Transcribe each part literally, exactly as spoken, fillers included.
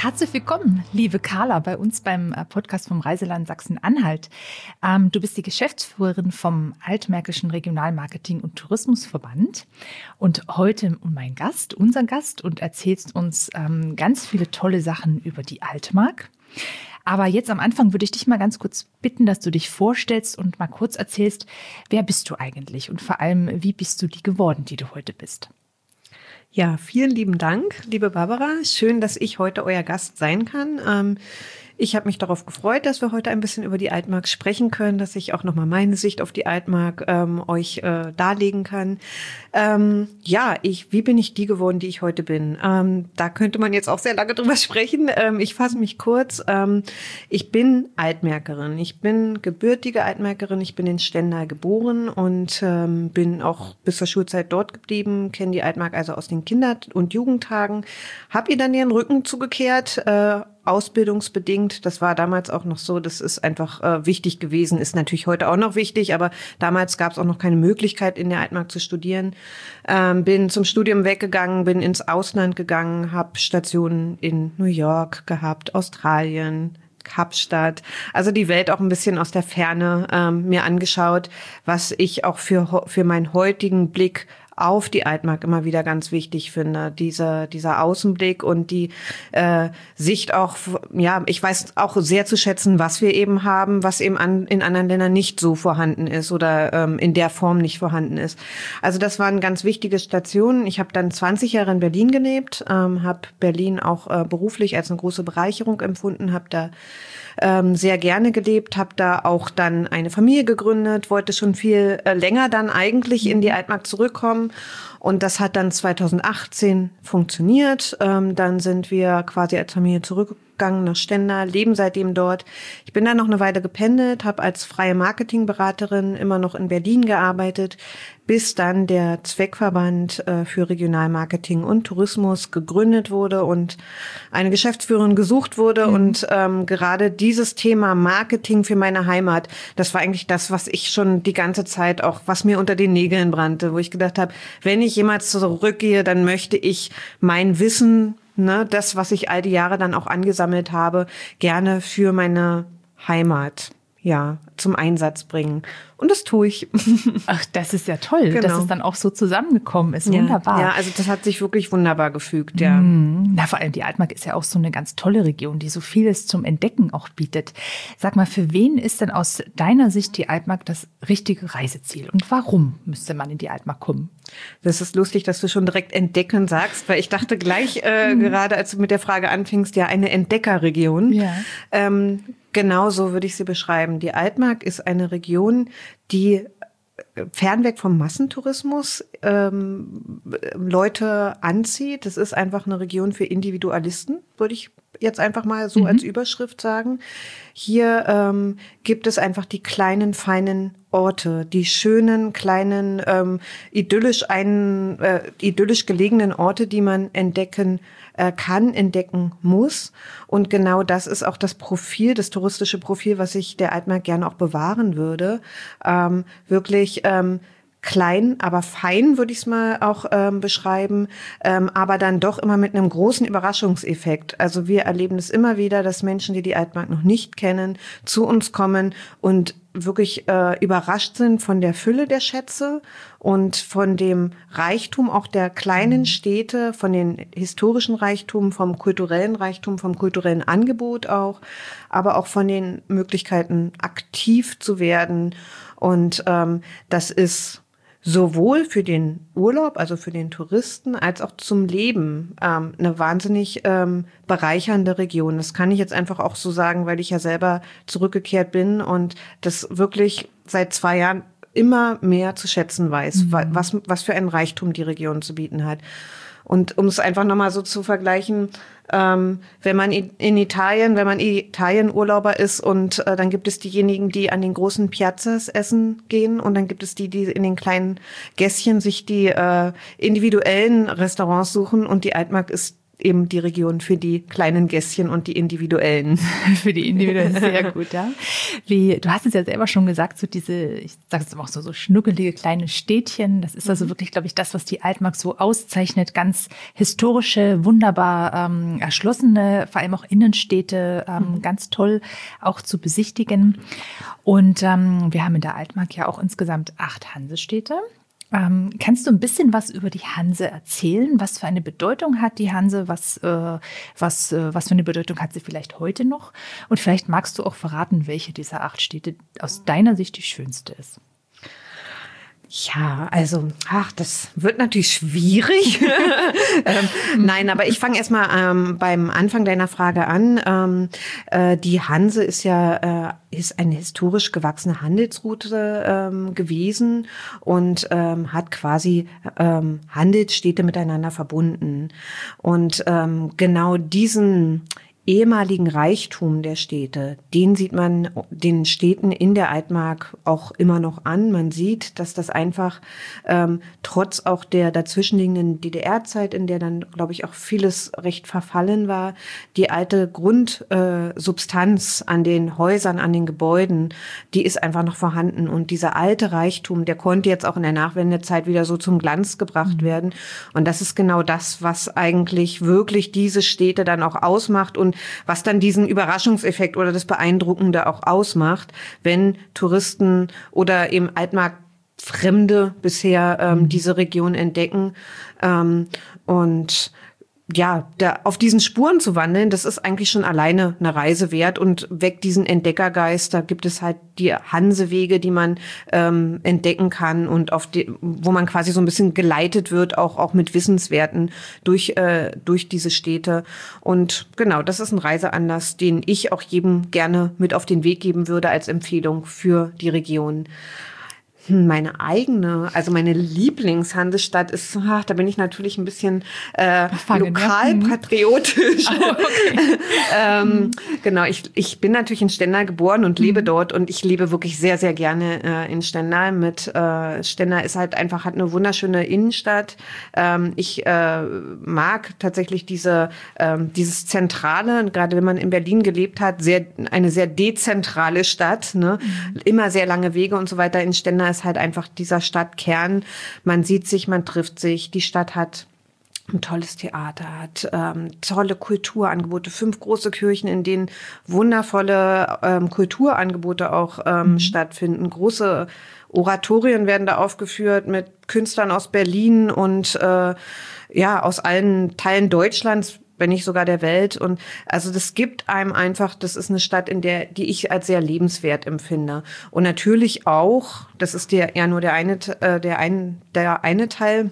Herzlich willkommen, liebe Carla, bei uns beim Podcast vom Reiseland Sachsen-Anhalt. Ähm, du bist die Geschäftsführerin vom Altmärkischen Regionalmarketing- und Tourismusverband und heute mein Gast, unser Gast, und erzählst uns ähm, ganz viele tolle Sachen über die Altmark. Aber jetzt am Anfang würde ich dich mal ganz kurz bitten, dass du dich vorstellst und mal kurz erzählst, wer bist du eigentlich und vor allem, wie bist du die geworden, die du heute bist? Ja, vielen lieben Dank, liebe Barbara. Schön, dass ich heute euer Gast sein kann. Ähm, ich habe mich darauf gefreut, dass wir heute ein bisschen über die Altmark sprechen können, dass ich auch nochmal meine Sicht auf die Altmark ähm, euch äh, darlegen kann. Ähm, ja, ich, wie bin ich die geworden, die ich heute bin? Ähm, da könnte man jetzt auch sehr lange drüber sprechen. Ähm, ich fasse mich kurz. Ähm, ich bin Altmärkerin. Ich bin gebürtige Altmärkerin. Ich bin in Stendal geboren und ähm, bin auch bis zur Schulzeit dort geblieben, kenne die Altmark also aus den Kinder- und Jugendtagen, habe ihr dann ihren Rücken zugekehrt, äh, ausbildungsbedingt. Das war damals auch noch so, das ist einfach äh, wichtig gewesen, ist natürlich heute auch noch wichtig, aber damals gab es auch noch keine Möglichkeit, in der Altmark zu studieren. Ähm, bin zum Studium weggegangen, bin ins Ausland gegangen, habe Stationen in New York gehabt, Australien, Kapstadt, also die Welt auch ein bisschen aus der Ferne ähm, mir angeschaut, was ich auch für für meinen heutigen Blick auf die Altmark immer wieder ganz wichtig finde, dieser dieser Außenblick und die äh, Sicht auch, ja, ich weiß auch sehr zu schätzen, was wir eben haben, was eben an, in anderen Ländern nicht so vorhanden ist oder ähm, in der Form nicht vorhanden ist. Also das waren ganz wichtige Stationen. Ich habe dann zwanzig Jahre in Berlin gelebt, ähm, habe Berlin auch äh, beruflich als eine große Bereicherung empfunden, habe da ähm, sehr gerne gelebt, habe da auch dann eine Familie gegründet, wollte schon viel äh, länger dann eigentlich in die Altmark zurückkommen. Und das hat dann zweitausendachtzehn funktioniert. Ähm, dann sind wir quasi als Familie zurückgegangen nach Stendal, leben seitdem dort. Ich bin dann noch eine Weile gependelt, habe als freie Marketingberaterin immer noch in Berlin gearbeitet, bis dann der Zweckverband äh, für Regionalmarketing und Tourismus gegründet wurde und eine Geschäftsführerin gesucht wurde. Mhm. Und ähm, gerade dieses Thema Marketing für meine Heimat, das war eigentlich das, was ich schon die ganze Zeit auch, was mir unter den Nägeln brannte, wo ich gedacht habe, wenn ich jemals zurückgehe, dann möchte ich mein Wissen, ne, das, was ich all die Jahre dann auch angesammelt habe, gerne für meine Heimat, ja, zum Einsatz bringen. Und das tue ich. Ach, das ist ja toll, genau, dass es dann auch so zusammengekommen ist. Ja, wunderbar. Ja, also das hat sich wirklich wunderbar gefügt, ja. Mm, na, vor allem die Altmark ist ja auch so eine ganz tolle Region, die so vieles zum Entdecken auch bietet. Sag mal, für wen ist denn aus deiner Sicht die Altmark das richtige Reiseziel? Und warum müsste man in die Altmark kommen? Das ist lustig, dass du schon direkt entdecken sagst, weil ich dachte gleich, äh, mhm. gerade als du mit der Frage anfingst, ja, eine Entdeckerregion. Ja. Ähm, Genau so würde ich sie beschreiben. Die Altmark ist eine Region, die fernweg vom Massentourismus ähm, Leute anzieht. Das ist einfach eine Region für Individualisten, würde ich jetzt einfach mal so mhm. als Überschrift sagen. Hier ähm, gibt es einfach die kleinen, feinen Orte, die schönen, kleinen, ähm, idyllisch, einen, äh, idyllisch gelegenen Orte, die man entdecken äh, kann, entdecken muss. Und genau das ist auch das Profil, das touristische Profil, was ich der Altmark gerne auch bewahren würde. Ähm, wirklich ähm, klein, aber fein, würde ich es mal auch ähm, beschreiben, ähm, aber dann doch immer mit einem großen Überraschungseffekt. Also wir erleben es immer wieder, dass Menschen, die die Altmark noch nicht kennen, zu uns kommen und wirklich äh, überrascht sind von der Fülle der Schätze und von dem Reichtum auch der kleinen Städte, von den historischen Reichtum, vom kulturellen Reichtum, vom kulturellen Angebot auch, aber auch von den Möglichkeiten, aktiv zu werden. Und ähm, das ist sowohl für den Urlaub, also für den Touristen, als auch zum Leben ähm, eine wahnsinnig ähm, bereichernde Region. Das kann ich jetzt einfach auch so sagen, weil ich ja selber zurückgekehrt bin und das wirklich seit zwei Jahren immer mehr zu schätzen weiß, mhm. was, was für einen Reichtum die Region zu bieten hat. Und um es einfach nochmal so zu vergleichen, ähm, wenn man in Italien, wenn man Italien-Urlauber ist und äh, dann gibt es diejenigen, die an den großen Piazzas essen gehen und dann gibt es die, die in den kleinen Gässchen sich die äh, individuellen Restaurants suchen und die Altmark ist eben die Region für die kleinen Gässchen und die Individuellen. Für die Individuellen, sehr gut, ja. Wie, du hast es ja selber schon gesagt, so diese, ich sage es auch so, so schnuckelige kleine Städtchen, das ist also wirklich, glaube ich, das, was die Altmark so auszeichnet. Ganz historische, wunderbar ähm, erschlossene, vor allem auch Innenstädte, ähm, mhm. ganz toll auch zu besichtigen. Und ähm, wir haben in der Altmark ja auch insgesamt acht Hansestädte. Ähm, kannst du ein bisschen was über die Hanse erzählen? Was für eine Bedeutung hat die Hanse? Was, äh, was, äh, was für eine Bedeutung hat sie vielleicht heute noch? Und vielleicht magst du auch verraten, welche dieser acht Städte aus deiner Sicht die schönste ist. Ja, also, ach, das wird natürlich schwierig. ähm, nein, aber ich fange erstmal ähm, beim Anfang deiner Frage an. Ähm, äh, die Hanse ist ja äh, ist eine historisch gewachsene Handelsroute ähm, gewesen und ähm, hat quasi ähm, Handelsstädte miteinander verbunden. Und ähm, genau diesen ehemaligen Reichtum der Städte, den sieht man den Städten in der Altmark auch immer noch an. Man sieht, dass das einfach ähm, trotz auch der dazwischenliegenden D D R-Zeit, in der dann, glaube ich, auch vieles recht verfallen war, die alte Grundsubstanz äh, an den Häusern, an den Gebäuden, die ist einfach noch vorhanden. Und dieser alte Reichtum, der konnte jetzt auch in der Nachwendezeit wieder so zum Glanz gebracht mhm. werden. Und das ist genau das, was eigentlich wirklich diese Städte dann auch ausmacht und was dann diesen Überraschungseffekt oder das Beeindruckende auch ausmacht, wenn Touristen oder eben Altmark-Fremde bisher ähm, diese Region entdecken. Ähm, und ja, da auf diesen Spuren zu wandeln, das ist eigentlich schon alleine eine Reise wert und weckt diesen Entdeckergeist. Da gibt es halt die Hansewege, die man ähm, entdecken kann und auf die, wo man quasi so ein bisschen geleitet wird, auch auch mit Wissenswerten durch äh, durch diese Städte. Und genau, das ist ein Reiseanlass, den ich auch jedem gerne mit auf den Weg geben würde als Empfehlung für die Region. Meine eigene, also meine Lieblingshansestadt ist, ach, da bin ich natürlich ein bisschen äh, lokalpatriotisch. Oh, okay. ähm, genau, ich ich bin natürlich in Stendal geboren und lebe mhm. dort und ich lebe wirklich sehr, sehr gerne äh, in Stendal. Mit äh, Stendal ist halt einfach, hat eine wunderschöne Innenstadt. Ähm, ich äh, mag tatsächlich diese ähm, dieses Zentrale, gerade wenn man in Berlin gelebt hat, sehr eine sehr dezentrale Stadt, ne? Mhm. Immer sehr lange Wege und so weiter. In Stendal ist halt einfach dieser Stadtkern. Man sieht sich, man trifft sich. Die Stadt hat ein tolles Theater, hat ähm, tolle Kulturangebote, fünf große Kirchen, in denen wundervolle ähm, Kulturangebote auch ähm, mhm. stattfinden. Große Oratorien werden da aufgeführt mit Künstlern aus Berlin und äh, ja aus allen Teilen Deutschlands, wenn nicht sogar der Welt. Und also das gibt einem einfach, das ist eine Stadt, in der, die ich als sehr lebenswert empfinde. Und natürlich auch, das ist der eher nur der eine, äh, der ein, der eine Teil,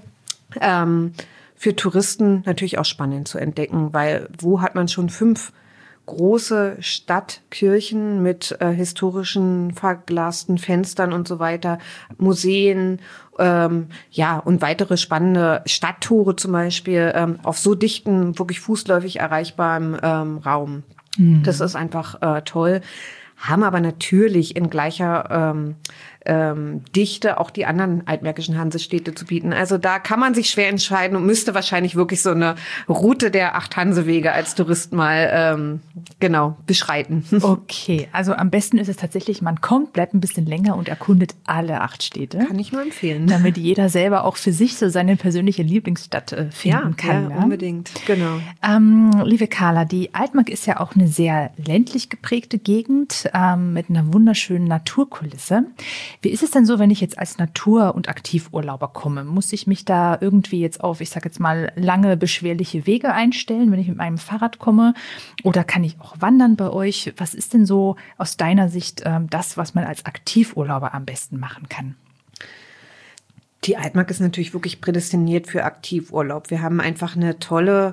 ähm, für Touristen natürlich auch spannend zu entdecken, weil wo hat man schon fünf große Stadtkirchen mit äh, historischen verglasten Fenstern und so weiter, Museen, ähm, ja, und weitere spannende Stadttore zum Beispiel ähm, auf so dichten, wirklich fußläufig erreichbarem ähm, Raum. Mhm. Das ist einfach äh, toll. Haben aber natürlich in gleicher ähm, ähm, Dichte auch die anderen altmärkischen Hansestädte zu bieten. Also da kann man sich schwer entscheiden und müsste wahrscheinlich wirklich so eine Route der acht Hansewege als Tourist mal ähm, genau beschreiten. Okay, also am besten ist es tatsächlich, man kommt, bleibt ein bisschen länger und erkundet alle acht Städte. Kann ich nur empfehlen. Damit jeder selber auch für sich so seine persönliche Lieblingsstadt äh, finden ja, kann. Ja, ja, unbedingt, genau. Ähm, liebe Carla, die Altmark ist ja auch eine sehr ländlich geprägte Gegend ähm, mit einer wunderschönen Naturkulisse. Wie ist es denn so, wenn ich jetzt als Natur- und Aktivurlauber komme? Muss ich mich da irgendwie jetzt auf, ich sage jetzt mal, lange beschwerliche Wege einstellen, wenn ich mit meinem Fahrrad komme? Oder kann ich auch wandern bei euch? Was ist denn so aus deiner Sicht ähm, das, was man als Aktivurlauber am besten machen kann? Die Altmark ist natürlich wirklich prädestiniert für Aktivurlaub. Wir haben einfach eine tolle,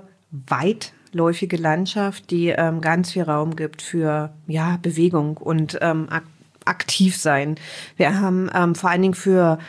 weitläufige Landschaft, die ähm, ganz viel Raum gibt für ja Bewegung und ähm, Aktivität. aktiv sein. Wir haben ähm, vor allen Dingen für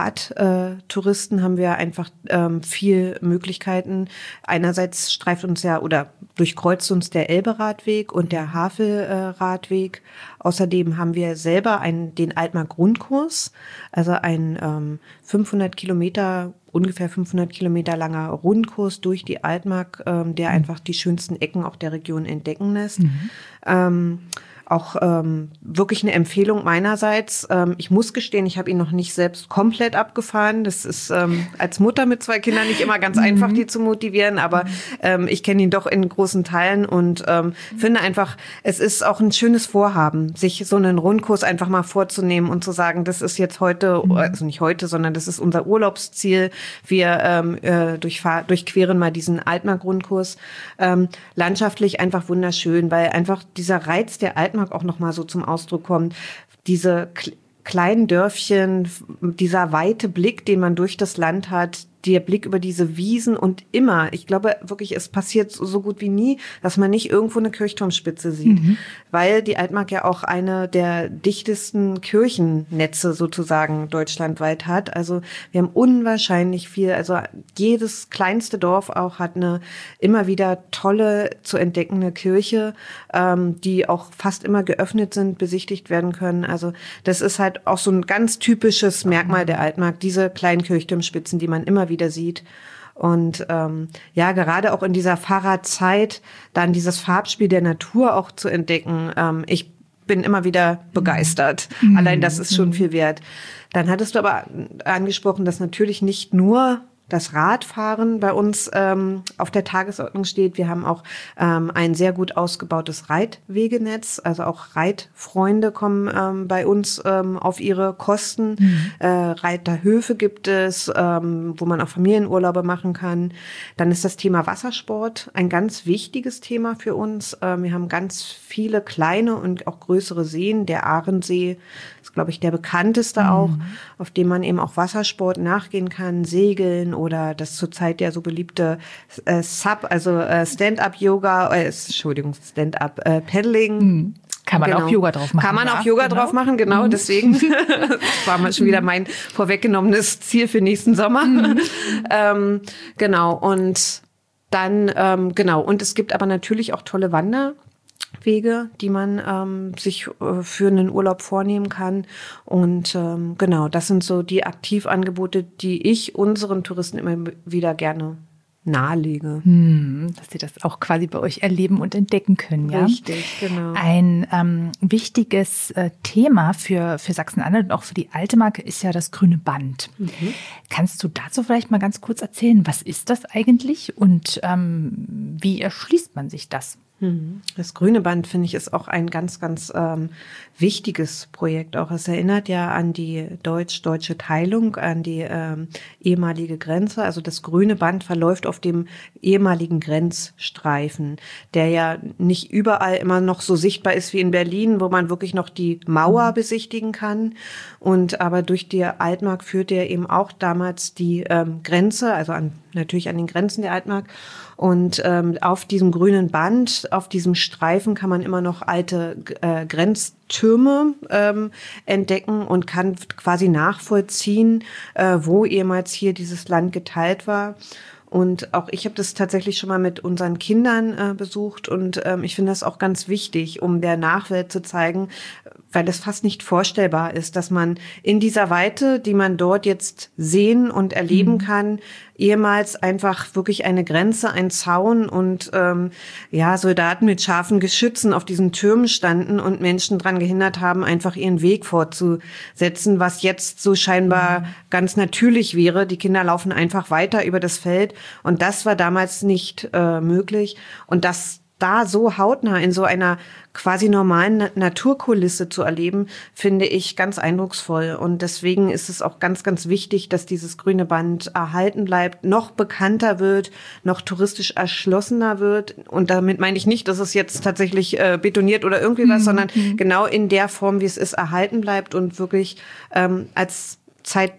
Radtouristen äh, haben wir einfach ähm, viel Möglichkeiten. Einerseits streift uns ja oder durchkreuzt uns der Elbe-Radweg und der Havel-Radweg. Äh, Außerdem haben wir selber einen, den Altmark-Rundkurs, also ein ähm, fünfhundert Kilometer, ungefähr fünfhundert Kilometer langer Rundkurs durch die Altmark, ähm, der einfach die schönsten Ecken auch der Region entdecken lässt. Mhm. Ähm, Auch ähm, wirklich eine Empfehlung meinerseits. Ähm, ich muss gestehen, ich habe ihn noch nicht selbst komplett abgefahren. Das ist ähm, als Mutter mit zwei Kindern nicht immer ganz einfach, die zu motivieren. Aber ähm, ich kenne ihn doch in großen Teilen und ähm, finde einfach, es ist auch ein schönes Vorhaben, sich so einen Rundkurs einfach mal vorzunehmen und zu sagen, das ist jetzt heute, also nicht heute, sondern das ist unser Urlaubsziel. Wir ähm, äh, durchfahr- durchqueren mal diesen Altmark-Rundkurs. Ähm, landschaftlich einfach wunderschön, weil einfach dieser Reiz der Altmark auch noch mal so zum Ausdruck kommt. Diese k- kleinen Dörfchen, dieser weite Blick, den man durch das Land hat, der Blick über diese Wiesen und immer, ich glaube wirklich, es passiert so, so gut wie nie, dass man nicht irgendwo eine Kirchturmspitze sieht, mhm. weil die Altmark ja auch eine der dichtesten Kirchennetze sozusagen deutschlandweit hat. Also wir haben unwahrscheinlich viel, also jedes kleinste Dorf auch hat eine immer wieder tolle zu entdeckende Kirche, ähm, die auch fast immer geöffnet sind, besichtigt werden können. Also das ist halt auch so ein ganz typisches Merkmal der Altmark, diese kleinen Kirchturmspitzen, die man immer wieder sieht. Und ähm, ja, gerade auch in dieser Fahrradzeit dann dieses Farbspiel der Natur auch zu entdecken. Ähm, ich bin immer wieder begeistert. Mhm. Allein das ist schon viel wert. Dann hattest du aber angesprochen, dass natürlich nicht nur das Radfahren bei uns ähm, auf der Tagesordnung steht. Wir haben auch ähm, ein sehr gut ausgebautes Reitwegenetz. Also auch Reitfreunde kommen ähm, bei uns ähm, auf ihre Kosten. Mhm. Äh, Reiterhöfe gibt es, ähm, wo man auch Familienurlaube machen kann. Dann ist das Thema Wassersport ein ganz wichtiges Thema für uns. Ähm, wir haben ganz viele kleine und auch größere Seen. Der Ahrensee ist, glaube ich, der bekannteste mhm. auch, auf dem man eben auch Wassersport nachgehen kann, segeln oder das zurzeit ja so beliebte äh, Sub, also äh, Stand-up-Yoga, äh, Entschuldigung, Stand-up-Paddling. Mhm. Kann man genau. auch Yoga drauf machen. Kann man ja? auch Yoga genau. drauf machen, genau, mhm. deswegen. Das war mal schon wieder mein vorweggenommenes Ziel für nächsten Sommer. Mhm. ähm, genau, und dann, ähm, genau, und es gibt aber natürlich auch tolle Wander. Wege, die man ähm, sich äh, für einen Urlaub vornehmen kann. Und ähm, genau, das sind so die Aktivangebote, die ich unseren Touristen immer wieder gerne nahelege. Hm, dass sie das auch quasi bei euch erleben und entdecken können, ja? Richtig, genau. Ein ähm, wichtiges äh, Thema für, für Sachsen-Anhalt und auch für die Altmark ist ja das grüne Band. Mhm. Kannst du dazu vielleicht mal ganz kurz erzählen, was ist das eigentlich und ähm, wie erschließt man sich das? Das grüne Band, finde ich, ist auch ein ganz, ganz ähm, wichtiges Projekt. Auch es erinnert ja an die deutsch-deutsche Teilung, an die ähm, ehemalige Grenze. Also das grüne Band verläuft auf dem ehemaligen Grenzstreifen, der ja nicht überall immer noch so sichtbar ist wie in Berlin, wo man wirklich noch die Mauer besichtigen kann. Und aber durch die Altmark führte er eben auch damals die ähm, Grenze, also an, natürlich an den Grenzen der Altmark. Und ähm, auf diesem grünen Band, auf diesem Streifen kann man immer noch alte äh, Grenztürme ähm, entdecken und kann quasi nachvollziehen, äh, wo ehemals hier dieses Land geteilt war. Und auch ich habe das tatsächlich schon mal mit unseren Kindern äh, besucht und ähm, ich finde das auch ganz wichtig, um der Nachwelt zu zeigen, weil es fast nicht vorstellbar ist, dass man in dieser Weite, die man dort jetzt sehen und erleben mhm. kann, ehemals einfach wirklich eine Grenze, ein Zaun und ähm, ja Soldaten mit scharfen Geschützen auf diesen Türmen standen und Menschen daran gehindert haben, einfach ihren Weg fortzusetzen, was jetzt so scheinbar mhm. ganz natürlich wäre. Die Kinder laufen einfach weiter über das Feld und das war damals nicht äh, möglich und das da so hautnah in so einer quasi normalen Na- Naturkulisse zu erleben, finde ich ganz eindrucksvoll. Und deswegen ist es auch ganz, ganz wichtig, dass dieses grüne Band erhalten bleibt, noch bekannter wird, noch touristisch erschlossener wird. Und damit meine ich nicht, dass es jetzt tatsächlich äh, betoniert oder irgendwie was, mhm. sondern genau in der Form, wie es ist, erhalten bleibt und wirklich ähm, als Zeit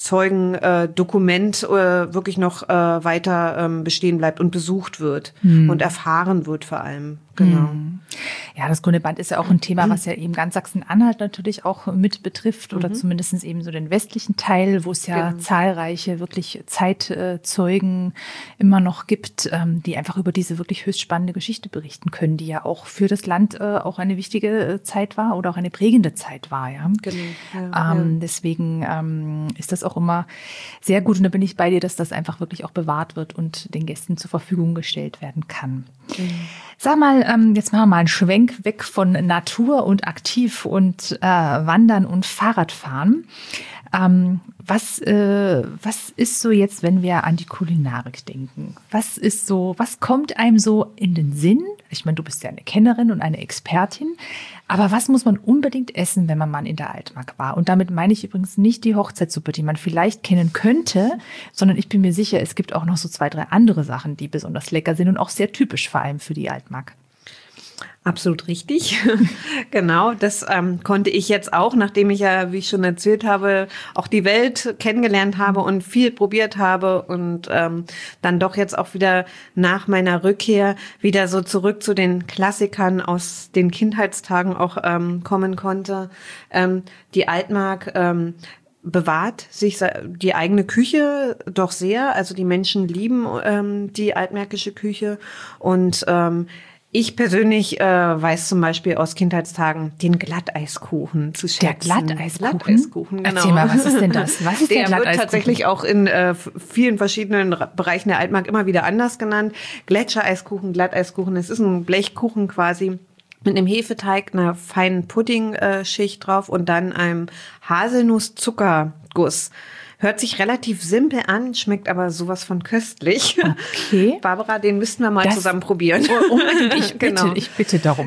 Zeitzeugen-Dokument äh, wirklich noch äh, weiter ähm, bestehen bleibt und besucht wird mhm. und erfahren wird vor allem. genau. Ja, das Grüne Band ist ja auch ein Thema, was ja eben ganz Sachsen-Anhalt natürlich auch mit betrifft oder mhm. zumindest eben so den westlichen Teil, wo es ja genau. zahlreiche wirklich Zeitzeugen immer noch gibt, die einfach über diese wirklich höchst spannende Geschichte berichten können, die ja auch für das Land auch eine wichtige Zeit war oder auch eine prägende Zeit war. Ja, genau. Ja, ähm, ja. Deswegen ähm, ist das auch immer sehr gut und da bin ich bei dir, dass das einfach wirklich auch bewahrt wird und den Gästen zur Verfügung gestellt werden kann. Mhm. Sag mal, ähm, jetzt machen wir mal einen Schwenk weg von Natur und aktiv und äh, Wandern und Fahrradfahren. Ähm, was, äh, was ist so jetzt, wenn wir an die Kulinarik denken? Was ist so, was kommt einem so in den Sinn? Ich meine, du bist ja eine Kennerin und eine Expertin. Aber was muss man unbedingt essen, wenn man mal in der Altmark war? Und damit meine ich übrigens nicht die Hochzeitssuppe, die man vielleicht kennen könnte, sondern ich bin mir sicher, es gibt auch noch so zwei, drei andere Sachen, die besonders lecker sind und auch sehr typisch vor allem für die Altmark. Absolut richtig. Genau, das ähm, konnte ich jetzt auch, nachdem ich ja, wie ich schon erzählt habe, auch die Welt kennengelernt habe und viel probiert habe und ähm, dann doch jetzt auch wieder nach meiner Rückkehr wieder so zurück zu den Klassikern aus den Kindheitstagen auch ähm, kommen konnte. Ähm, die Altmark ähm, bewahrt sich die eigene Küche doch sehr. Also die Menschen lieben ähm, die altmärkische Küche und ähm, ich persönlich äh, weiß zum Beispiel aus Kindheitstagen den Glatteiskuchen zu schätzen. Der Glatteiskuchen? Glatteiskuchen, genau. Erzähl mal, was ist denn das? Was ist der, der Glatteiskuchen? Der wird tatsächlich auch in äh, vielen verschiedenen Bereichen der Altmark immer wieder anders genannt. Gletschereiskuchen, Glatteiskuchen, es ist ein Blechkuchen quasi mit einem Hefeteig, einer feinen Puddingschicht drauf und dann einem Haselnuss-Zuckerguss. Hört sich relativ simpel an, schmeckt aber sowas von köstlich. Okay. Barbara, den müssten wir mal das zusammen probieren. Unbedingt, ich bitte, genau. ich bitte darum.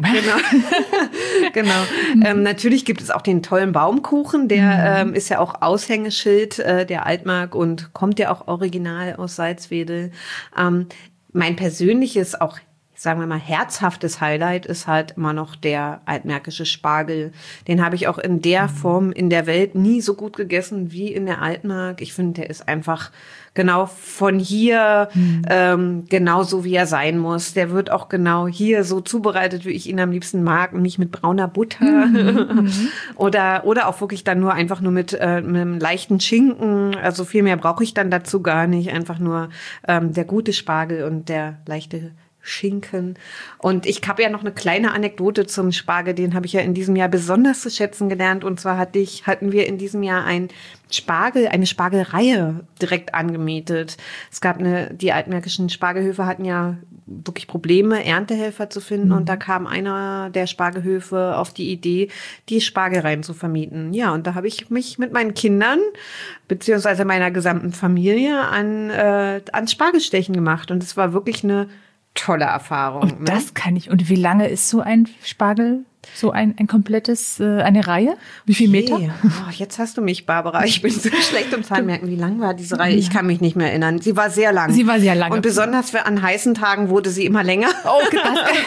Genau. genau. ähm, natürlich gibt es auch den tollen Baumkuchen, der mhm. ähm, ist ja auch Aushängeschild äh, der Altmark und kommt ja auch original aus Salzwedel. Ähm, mein persönliches, auch sagen wir mal, herzhaftes Highlight ist halt immer noch der altmärkische Spargel. Den habe ich auch in der Form in der Welt nie so gut gegessen wie in der Altmark. Ich finde, der ist einfach genau von hier, mhm. ähm, genauso wie er sein muss. Der wird auch genau hier so zubereitet, wie ich ihn am liebsten mag, nicht mit brauner Butter mhm. oder oder auch wirklich dann nur einfach nur mit, äh, mit einem leichten Schinken. Also viel mehr brauche ich dann dazu gar nicht. Einfach nur ähm, der gute Spargel und der leichte Schinken. Und ich habe ja noch eine kleine Anekdote zum Spargel, den habe ich ja in diesem Jahr besonders zu schätzen gelernt. Und zwar hatte ich, hatten wir in diesem Jahr ein Spargel, eine Spargelreihe direkt angemietet. Es gab eine, die altmärkischen Spargelhöfe hatten ja wirklich Probleme, Erntehelfer zu finden. Mhm. Und da kam einer der Spargelhöfe auf die Idee, die Spargelreihen zu vermieten. Ja, und da habe ich mich mit meinen Kindern beziehungsweise meiner gesamten Familie an, äh, an Spargelstechen gemacht. Und es war wirklich eine tolle Erfahrung. Und das ne? kann ich. Und wie lange ist so ein Spargel? So ein, ein komplettes, äh, eine Reihe? Wie viel Meter? Okay. Oh, jetzt hast du mich, Barbara. Ich bin so schlecht im Zahlenmerken. Wie lang war diese Reihe? Ich kann mich nicht mehr erinnern. Sie war sehr lang. Sie war sehr lang. Und besonders für an heißen Tagen wurde sie immer länger. Oh, das,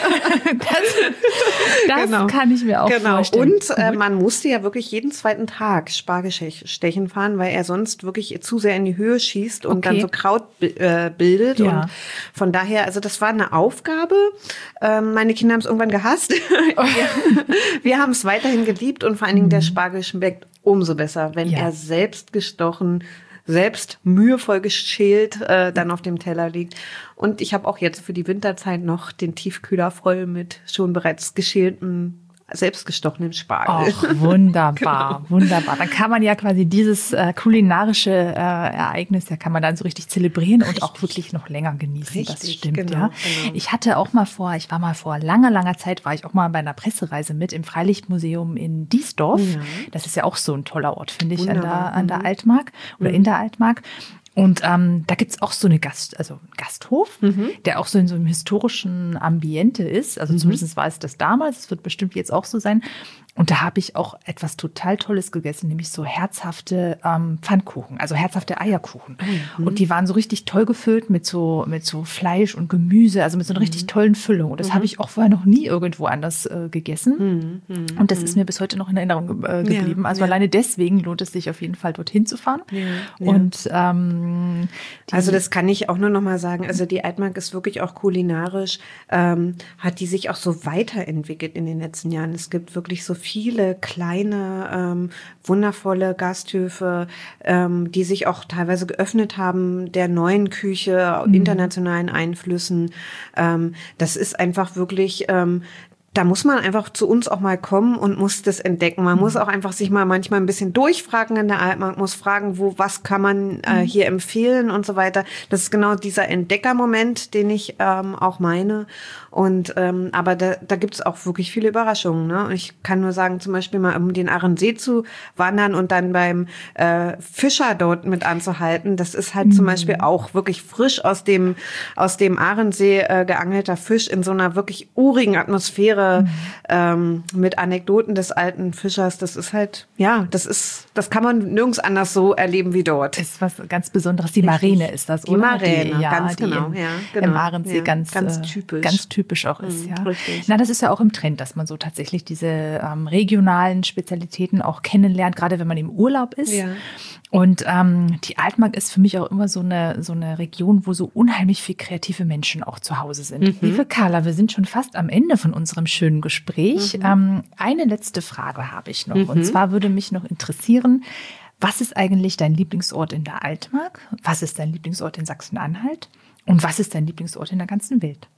das, das genau. kann ich mir auch genau. vorstellen. Und äh, man musste ja wirklich jeden zweiten Tag Spargelstechen fahren, weil er sonst wirklich zu sehr in die Höhe schießt und okay. dann so Kraut äh, bildet. Ja. Und von daher, also das war eine Aufgabe. Ähm, meine Kinder haben es irgendwann gehasst. Oh. Wir haben es weiterhin geliebt und vor allen Dingen der Spargel schmeckt umso besser, wenn ja. er selbst gestochen, selbst mühevoll geschält äh, dann auf dem Teller liegt. Und ich habe auch jetzt für die Winterzeit noch den Tiefkühler voll mit schon bereits geschältem, selbstgestochenem Spargel. Ach, wunderbar, genau. wunderbar. Dann kann man ja quasi dieses äh, kulinarische äh, Ereignis, ja, kann man dann so richtig zelebrieren richtig. Und auch wirklich noch länger genießen. Richtig, das stimmt, genau, ja. Genau. Ich hatte auch mal vor, ich war mal vor langer, langer Zeit, war ich auch mal bei einer Pressereise mit im Freilichtmuseum in Diesdorf. Ja. Das ist ja auch so ein toller Ort, finde ich, an der, an der Altmark oder mhm. in der Altmark. Und ähm, da gibt's auch so eine Gast, also einen Gasthof, mhm. der auch so in so einem historischen Ambiente ist. Also mhm. zumindest war es das damals, es wird bestimmt jetzt auch so sein. Und da habe ich auch etwas total Tolles gegessen, nämlich so herzhafte ähm, Pfannkuchen, also herzhafte Eierkuchen. Mhm. Und die waren so richtig toll gefüllt mit so mit so Fleisch und Gemüse, also mit so einer richtig mhm. tollen Füllung. Und das mhm. habe ich auch vorher noch nie irgendwo anders äh, gegessen. Mhm. Und das ist mir bis heute noch in Erinnerung äh, geblieben. Ja, also ja. alleine deswegen lohnt es sich auf jeden Fall, dorthin zu fahren. Ja, ja. Und ähm, Mhm. Also das kann ich auch nur noch mal sagen. Also die Altmark ist wirklich auch kulinarisch, ähm, hat die sich auch so weiterentwickelt in den letzten Jahren. Es gibt wirklich so viele kleine, ähm, wundervolle Gasthöfe, ähm, die sich auch teilweise geöffnet haben, der neuen Küche, mhm. internationalen Einflüssen. Ähm, das ist einfach wirklich... Ähm, Da muss man einfach zu uns auch mal kommen und muss das entdecken. Man mhm. muss auch einfach sich mal manchmal ein bisschen durchfragen in der Altmark, muss fragen, wo, was kann man äh, hier empfehlen und so weiter. Das ist genau dieser Entdeckermoment, den ich ähm, auch meine. Und ähm, aber da, da gibt es auch wirklich viele Überraschungen. Ne? Und ich kann nur sagen, zum Beispiel mal um den Ahrensee zu wandern und dann beim äh, Fischer dort mit anzuhalten. Das ist halt mhm. zum Beispiel auch wirklich frisch aus dem aus dem Ahrensee äh, geangelter Fisch in so einer wirklich urigen Atmosphäre. Mhm. Ähm, mit Anekdoten des alten Fischers, das ist halt, ja, das ist, das kann man nirgends anders so erleben wie dort. Ist was ganz Besonderes. Die Maräne ist das, die oder? Maräne, die, ja, ganz die genau, im, ja, genau. im Ahrensee ja, ganz, ganz äh, typisch. ganz typisch auch ist, mhm, ja. Richtig. Na, das ist ja auch im Trend, dass man so tatsächlich diese ähm, regionalen Spezialitäten auch kennenlernt, gerade wenn man im Urlaub ist. Ja. Und ähm, die Altmark ist für mich auch immer so eine so eine Region, wo so unheimlich viel kreative Menschen auch zu Hause sind. Mhm. Liebe Carla, wir sind schon fast am Ende von unserem schönen Gespräch. Mhm. Ähm, eine letzte Frage habe ich noch. Mhm. Und zwar würde mich noch interessieren, was ist eigentlich dein Lieblingsort in der Altmark? Was ist dein Lieblingsort in Sachsen-Anhalt? Und was ist dein Lieblingsort in der ganzen Welt?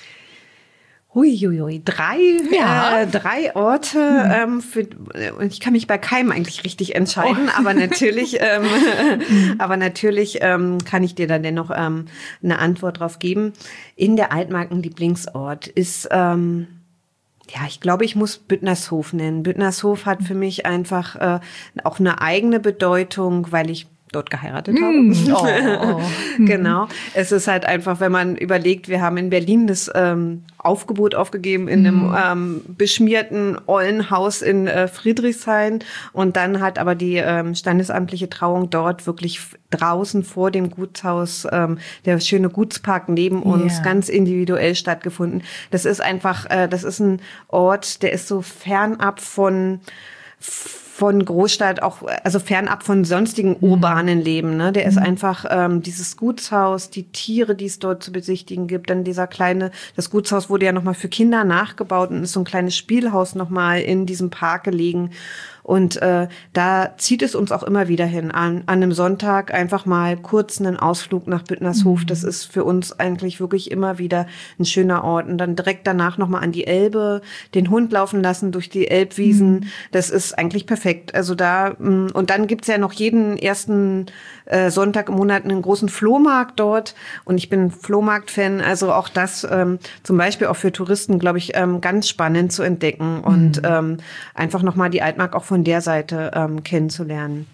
Huiuiui, drei, ja. äh, drei Orte. Mhm. Ähm, für, und ich kann mich bei keinem eigentlich richtig entscheiden, oh. aber natürlich, ähm, mhm. aber natürlich ähm, kann ich dir da dennoch ähm, eine Antwort drauf geben. In der Altmark ein Lieblingsort ist, ähm, ja, ich glaube, ich muss Büttnershof nennen. Büttnershof hat für mich einfach äh, auch eine eigene Bedeutung, weil ich dort geheiratet habe. Mm, oh, oh. Genau. Es ist halt einfach, wenn man überlegt, wir haben in Berlin das ähm, Aufgebot aufgegeben in einem ähm, beschmierten Ollenhaus in äh, Friedrichshain und dann hat aber die ähm, standesamtliche Trauung dort wirklich draußen vor dem Gutshaus, ähm, der schöne Gutspark neben uns, yeah. ganz individuell stattgefunden. Das ist einfach, äh, das ist ein Ort, der ist so fernab von von Großstadt, auch also fernab von sonstigen urbanen Leben. Ne? Der ist einfach ähm, dieses Gutshaus, die Tiere, die es dort zu besichtigen gibt, dann dieser kleine, das Gutshaus wurde ja nochmal für Kinder nachgebaut und ist so ein kleines Spielhaus nochmal in diesem Park gelegen. Und äh, da zieht es uns auch immer wieder hin, an, an einem Sonntag einfach mal kurz einen Ausflug nach Büttnershof. Mhm. Das ist für uns eigentlich wirklich immer wieder ein schöner Ort. Und dann direkt danach nochmal an die Elbe, den Hund laufen lassen durch die Elbwiesen. Mhm. Das ist eigentlich perfekt. Also da, und dann gibt's ja noch jeden ersten äh, Sonntag im Monat einen großen Flohmarkt dort. Und ich bin Flohmarkt-Fan. Also auch das ähm, zum Beispiel auch für Touristen, glaube ich, ähm, ganz spannend zu entdecken. Mhm. Und ähm, einfach nochmal die Altmark auch von der Seite ähm, kennenzulernen.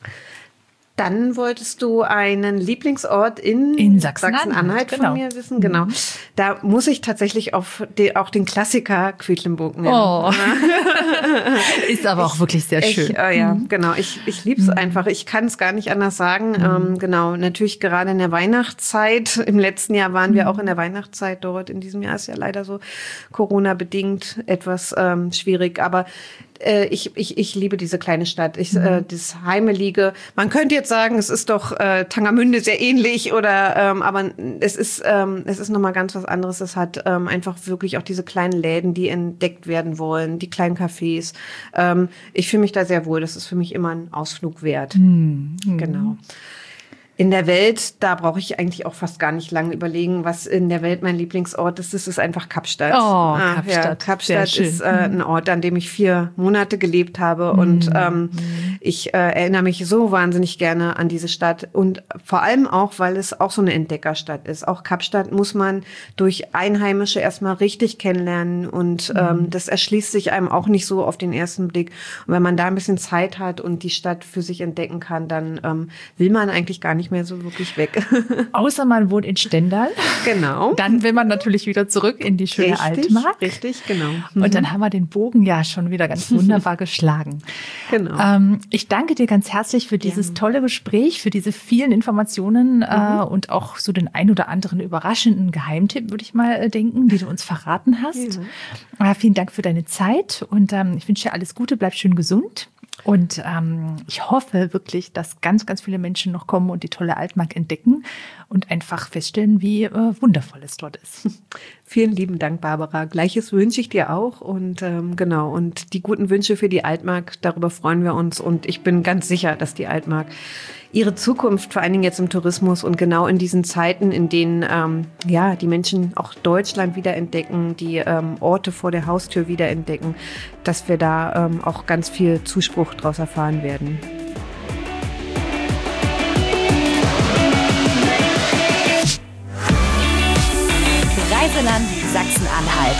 Dann wolltest du einen Lieblingsort in, in Sachsen-Anhalt, Sachsen-Anhalt von genau. mir wissen. Genau. Da muss ich tatsächlich auf die, auch den Klassiker Quedlinburg nennen. Oh. Ist aber auch ich, wirklich sehr schön. Ich, äh, ja, mhm. genau. Ich, ich liebe es mhm. einfach. Ich kann es gar nicht anders sagen. Mhm. Ähm, genau. Natürlich gerade in der Weihnachtszeit. Im letzten Jahr waren mhm. wir auch in der Weihnachtszeit dort. In diesem Jahr ist ja leider so Corona-bedingt etwas ähm, schwierig. Aber Ich, ich, ich liebe diese kleine Stadt. Ich, mhm. äh, das Heimelige. Man könnte jetzt sagen, es ist doch äh, Tangermünde sehr ähnlich, oder ähm, aber es ist ähm, es ist noch mal ganz was anderes. Es hat ähm, einfach wirklich auch diese kleinen Läden, die entdeckt werden wollen, die kleinen Cafés. Ähm, ich fühle mich da sehr wohl. Das ist für mich immer ein Ausflug wert. Mhm. Genau. In der Welt, da brauche ich eigentlich auch fast gar nicht lange überlegen, was in der Welt mein Lieblingsort ist. Das ist einfach Kapstadt. Oh, ah, Kapstadt. Ja, Kapstadt ist äh, ein Ort, an dem ich vier Monate gelebt habe. Mhm. Und ähm, ich äh, erinnere mich so wahnsinnig gerne an diese Stadt. Und vor allem auch, weil es auch so eine Entdeckerstadt ist. Auch Kapstadt muss man durch Einheimische erstmal richtig kennenlernen. Und mhm. ähm, das erschließt sich einem auch nicht so auf den ersten Blick. Und wenn man da ein bisschen Zeit hat und die Stadt für sich entdecken kann, dann ähm, will man eigentlich gar nicht mehr so wirklich weg. Außer man wohnt in Stendal. Genau. Dann will man natürlich wieder zurück in die schöne richtig, Altmark. Richtig, genau. Mhm. Und dann haben wir den Bogen ja schon wieder ganz wunderbar geschlagen. Genau. Ähm, ich danke dir ganz herzlich für dieses ja. tolle Gespräch, für diese vielen Informationen mhm. äh, und auch so den ein oder anderen überraschenden Geheimtipp, würde ich mal äh, denken, die du uns verraten hast. Ja. Äh, vielen Dank für deine Zeit und ähm, ich wünsche dir alles Gute, bleib schön gesund. Und ähm, ich hoffe wirklich, dass ganz, ganz viele Menschen noch kommen und die tolle Altmark entdecken und einfach feststellen, wie äh, wundervoll es dort ist. Vielen lieben Dank, Barbara. Gleiches wünsche ich dir auch. Und ähm, genau, und die guten Wünsche für die Altmark, darüber freuen wir uns. Und ich bin ganz sicher, dass die Altmark ihre Zukunft, vor allen Dingen jetzt im Tourismus und genau in diesen Zeiten, in denen ähm, ja die Menschen auch Deutschland wiederentdecken, die ähm, Orte vor der Haustür wiederentdecken, dass wir da ähm, auch ganz viel Zuspruch draus erfahren werden. Reiseland Sachsen-Anhalt.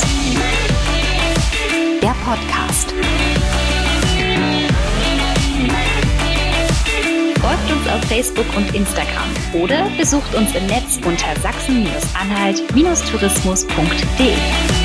Der Podcast. Folgt uns auf Facebook und Instagram oder besucht uns im Netz unter sachsen Anhalt Tourismus punkt de.